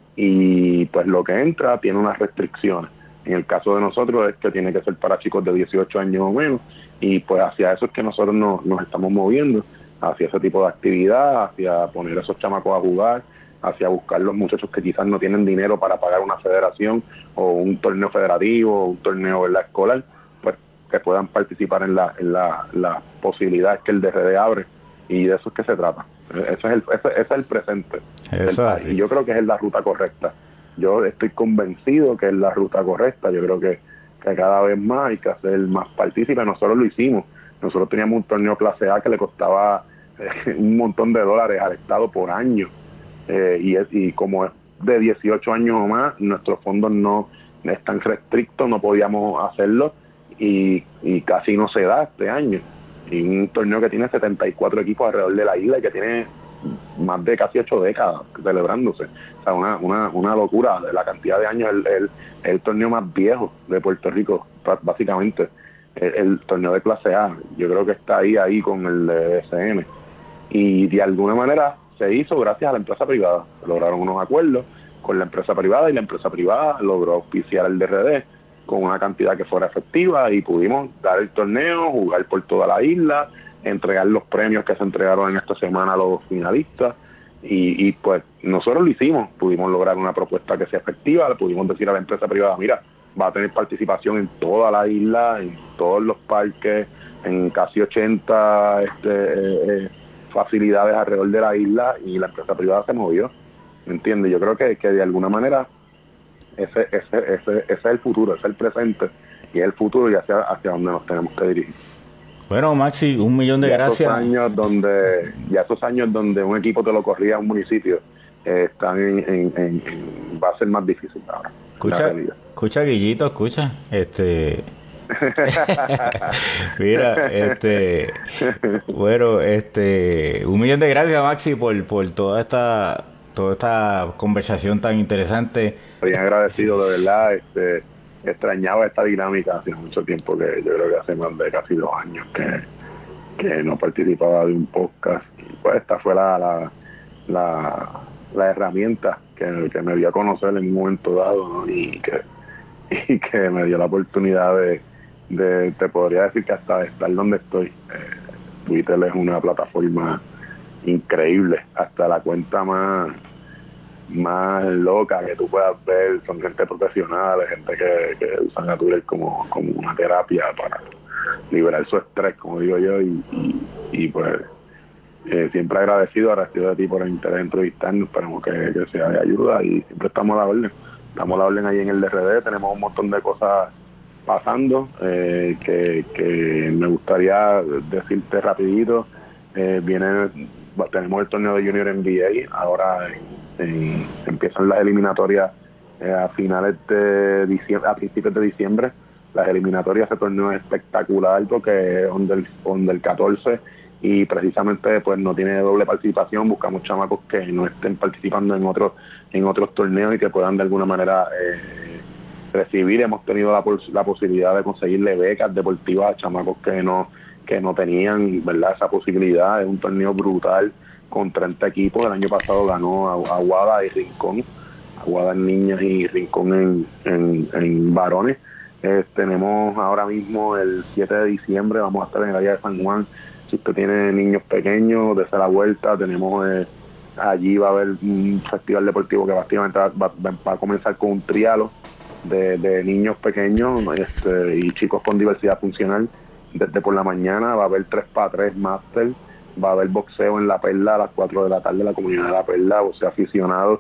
y pues lo que entra tiene unas restricciones. En el caso de nosotros es que tiene que ser para chicos de dieciocho años o menos y pues hacia eso es que nosotros nos, nos estamos moviendo, hacia ese tipo de actividad, hacia poner a esos chamacos a jugar, hacia buscar los muchachos que quizás no tienen dinero para pagar una federación o un torneo federativo o un torneo en la escolar, pues que puedan participar en la, en la, la posibilidades que el D R D abre y de eso es que se trata. Ese es el, ese, ese es el presente del Eso es país y así. yo creo que es la ruta correcta. Yo estoy convencido que es la ruta correcta. Yo creo que, que cada vez más hay que hacer más partícipes. Nosotros lo hicimos. Nosotros teníamos un torneo clase A que le costaba eh, un montón de dólares al Estado por año. Eh, y, es, y como es de dieciocho años o más, nuestros fondos no están restrictos, no podíamos hacerlo y, y casi no se da este año. Y un torneo que tiene setenta y cuatro equipos alrededor de la isla y que tiene más de casi ocho décadas celebrándose. O sea, una, una, una locura de la cantidad de años. El, el, el torneo más viejo de Puerto Rico, básicamente. El, el torneo de clase A. Yo creo que está ahí, ahí con el de S M. Y de alguna manera se hizo gracias a la empresa privada. Se lograron unos acuerdos con la empresa privada y la empresa privada logró auspiciar el D R D con una cantidad que fuera efectiva y pudimos dar el torneo, jugar por toda la isla, entregar los premios que se entregaron en esta semana a los finalistas y, y pues nosotros lo hicimos, pudimos lograr una propuesta que sea efectiva, le pudimos decir a la empresa privada, mira, va a tener participación en toda la isla, en todos los parques, en casi ochenta este, eh, eh, facilidades alrededor de la isla y la empresa privada se movió, ¿me entiendes? Yo creo que, que de alguna manera ese, ese, ese, ese es el futuro, ese es el presente y es el futuro y hacia, hacia donde nos tenemos que dirigir. Bueno, Maxi, un millón de Ya esos gracias. años donde, ya esos años donde un equipo te lo corría a un municipio, eh, están en, en, en, en, va a ser más difícil ahora, la Escucha, realidad. escucha, Guillito, escucha. Este, mira, este, bueno, este, un millón de gracias, Maxi, por, por toda esta, toda esta conversación tan interesante. Bien agradecido, de verdad, este, extrañaba esta dinámica hace mucho tiempo, que yo creo que hace más de casi dos años que, que no participaba de un podcast. Y pues esta fue la, la, la, la herramienta que, que me dio a conocer en un momento dado, ¿no? y, que, y que me dio la oportunidad de, de, te podría decir que hasta de estar donde estoy. Eh, Twitter es una plataforma increíble, hasta la cuenta más más loca que tú puedas ver son gente profesional, gente que, que usan a Twitter como, como una terapia para liberar su estrés, como digo yo, y, y, y pues eh, siempre agradecido, agradecido de ti por el interés en entrevistarnos, esperamos que, que sea de ayuda y siempre estamos a la orden, estamos a la orden ahí en el D R D, tenemos un montón de cosas pasando eh, que, que me gustaría decirte rapidito. Eh, viene, tenemos el torneo de Junior N B A, ahora en, en, empiezan las eliminatorias eh, a finales de diciembre, a principios de diciembre. Las eliminatorias, ese torneo es espectacular porque es donde el, donde el catorce y precisamente pues no tiene doble participación, buscamos chamacos que no estén participando en otros en otros torneos y que puedan de alguna manera eh, recibir. Hemos tenido la, la posibilidad de conseguirle becas deportivas a chamacos que no que no tenían, ¿verdad?, esa posibilidad. Es un torneo brutal con treinta equipos. El año pasado ganó Aguada y Rincón, Aguada en niñas y Rincón en, en, en varones. Eh, tenemos ahora mismo el siete de diciembre, vamos a estar en el área de San Juan. Si usted tiene niños pequeños, desde la vuelta, tenemos eh, allí va a haber un festival deportivo que básicamente va, va, va a comenzar con un trialo de, de niños pequeños este, y chicos con diversidad funcional. Desde por la mañana va a haber tres para tres máster, va a haber boxeo en La Perla a las cuatro de la tarde, la comunidad de La Perla, boxeo aficionado,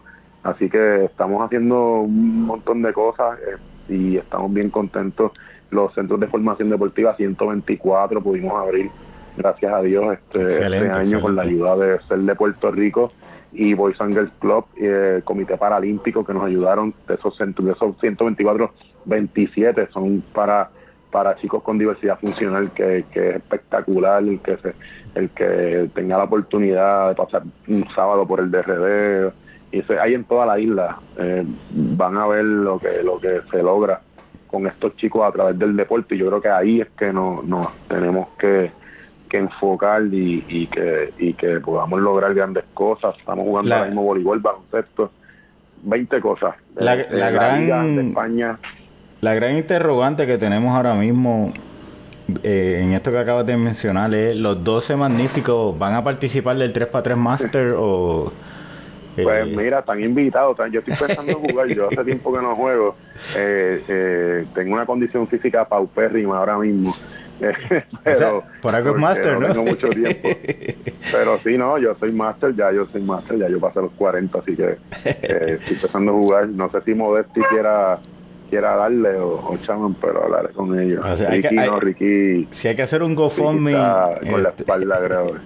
Así que estamos haciendo un montón de cosas eh, y estamos bien contentos. Los centros de formación deportiva ciento veinticuatro pudimos abrir, gracias a Dios, este, este Excelente, año con la excelente. ayuda de C E L de Puerto Rico y Boys and Girls Club y el Comité Paralímpico, que nos ayudaron. De esos centros, de esos ciento veinticuatro, veintisiete son para para chicos con diversidad funcional, que, que es espectacular el que se, el que tenga la oportunidad de pasar un sábado por el D R D, y se, hay en toda la isla. Eh, van a ver lo que lo que se logra con estos chicos a través del deporte, y yo creo que ahí es que nos no, tenemos que, que enfocar y, y que y que podamos lograr grandes cosas. Estamos jugando ahora La, mismo voleibol, baloncesto, veinte cosas. la, Eh, la eh, la Liga de gran España. la gran interrogante que tenemos ahora mismo eh, en esto que acabas de mencionar es: ¿los doce magníficos van a participar del tres para tres Master o...? Pues Eh, mira, están invitados. Yo estoy pensando en jugar. Yo hace tiempo que no juego. Eh, eh, tengo una condición física paupérrima ahora mismo. Eh, o sea, pero por algo es porque Master, no ¿no? tengo mucho tiempo. Pero sí, no, yo soy máster, ya yo soy máster, ya yo pasé los cuarenta, así que eh, estoy empezando a jugar. No sé si Modesti quiera quiera darle o, o Chaman, pero hablaré con ellos. O sea, hay que, Ricky hay, no, Ricky, si hay que hacer un Ricky GoFundMe, está con la este, espalda grave.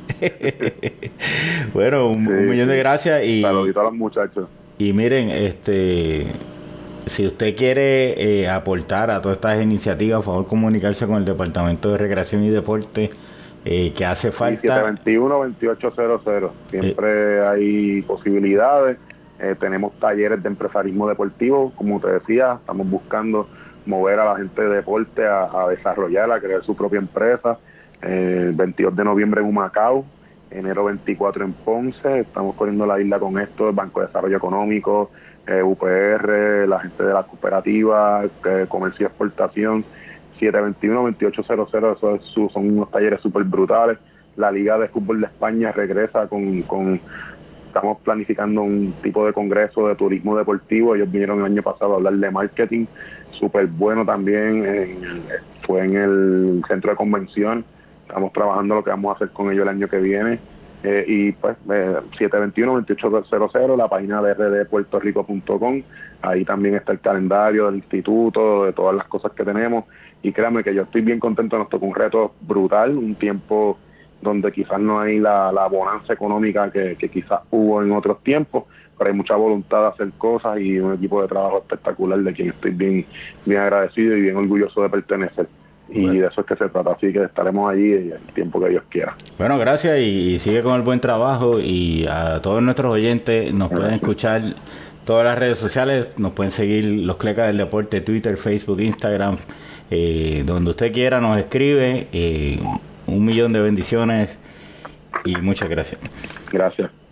bueno, un, un Sí, millón de sí. gracias y, Saludito a los muchachos. y miren, este, si usted quiere eh, aportar a todas estas iniciativas, por favor comunicarse con el Departamento de Recreación y Deporte, eh, que hace Sí, falta. siete dos uno, veintiocho cero cero. eh, Siempre hay posibilidades. Eh, tenemos talleres de empresarismo deportivo. Como te decía, estamos buscando mover a la gente de deporte a, a desarrollar, a crear su propia empresa. Eh, el veintidós de noviembre en Humacao, enero veinticuatro en Ponce. Estamos corriendo la isla con esto: el Banco de Desarrollo Económico, eh, U P R, la gente de la cooperativa, eh, comercio y exportación. siete dos uno, veintiocho cero cero. Eso es, son unos talleres súper brutales. La Liga de Fútbol de España regresa con, con, estamos planificando un tipo de congreso de turismo deportivo. Ellos vinieron el año pasado a hablar de marketing, súper bueno también. En, fue en el centro de convención. Estamos trabajando lo que vamos a hacer con ellos el año que viene. Eh, y pues eh, siete dos uno, veintiocho cero cero, la página de r d puerto rico punto com. Ahí también está el calendario del instituto, de todas las cosas que tenemos. Y créanme que yo estoy bien contento. Nos tocó un reto brutal, un tiempo donde quizás no hay la, la bonanza económica que, que quizás hubo en otros tiempos, pero hay mucha voluntad de hacer cosas y un equipo de trabajo espectacular, de quien estoy bien, bien agradecido y bien orgulloso de pertenecer. Y bueno, de eso es que se trata, así que estaremos allí el tiempo que Dios quiera. bueno, gracias y, y sigue con el buen trabajo, y a todos nuestros oyentes nos pueden Gracias. escuchar todas las redes sociales, nos pueden seguir los Clecas del Deporte, Twitter, Facebook, Instagram, eh, donde usted quiera nos escribe. Eh, un millón de bendiciones y muchas gracias. Gracias.